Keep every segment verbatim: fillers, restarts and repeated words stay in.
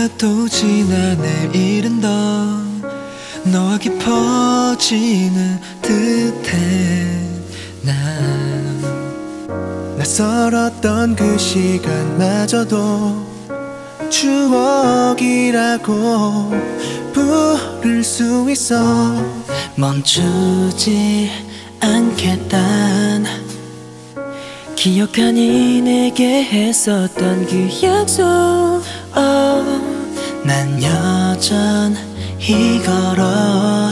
하루가 또 지나 내일은 더 너와 깊어지는 듯해. 난 낯설었던 그 시간마저도 추억이라고 부를 수 있어. 멈추지 않겠단 기억하니 내게 했었던 그 약속. oh, 난 여전히 걸어.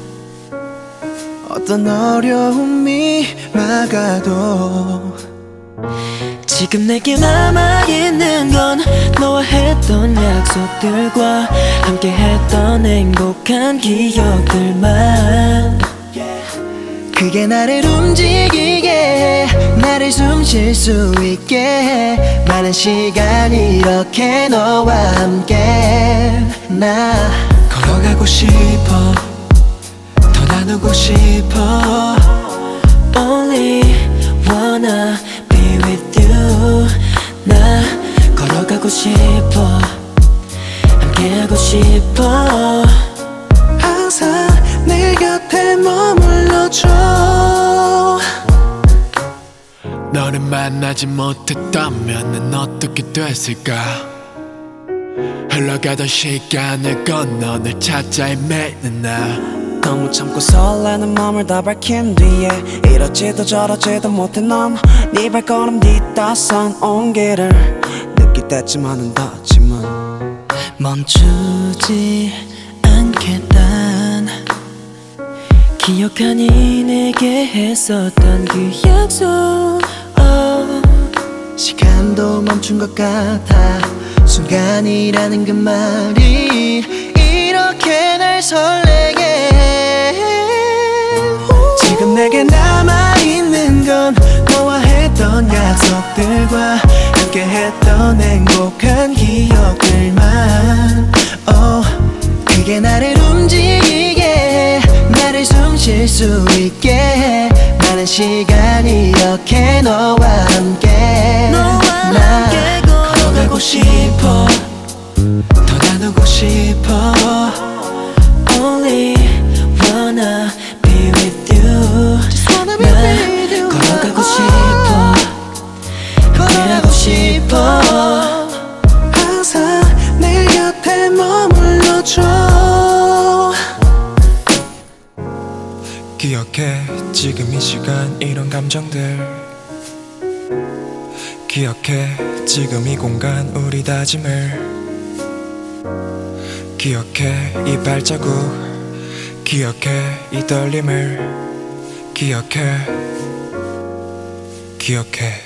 어떤 어려움이 막아도 지금 내게 남아있는 건 너와 했던 약속들과 함께 했던 행복한 기억들만. 그게 나를 움직이게, 나를 숨쉴 수 있게, 많은 시간 이렇게 너와 함께. 나 걸어가고 싶어, 더 나누고 싶어. Only wanna be with you. 나 걸어가고 싶어, 함께하고 싶어. 항상 내 곁에 머물러줘. 너를 만나지 못했다면 난 어떻게 됐을까. 흘러가던 시간을 건너 널 찾아 헤매는 나. 너무 참고 설레는 맘을 다 밝힌 뒤에 이러지도 저러지도 못해 넌 네 발걸음 뒤따선 온기를 느낄 때쯤하는 닿지만 멈추지 않겠단 기억하니 내게 했었던 그 약속. oh, 시간도 멈춘 것 같아. 순간이라는 그 말이 이렇게 날 설레게 해. 지금 내게 남아있는 건 너와 했던 약속들과 함께 했던 행복한 기억들만. oh, 그게 나를 움직이게, 나를 숨쉴 수 있게, 많은 시간 이렇게 너와 함께. 나 걸어가고 싶어, 더 나누고 싶어. Only wanna be with you. 나 걸어가고 싶어, 함께하고 싶어. 항상 내 곁에 머물러줘. 기억해 지금 이 시간 이런 감정들. 기억해 지금 이 공간 우리 다짐을. 기억해 이 발자국. 기억해 이 떨림을. 기억해 기억해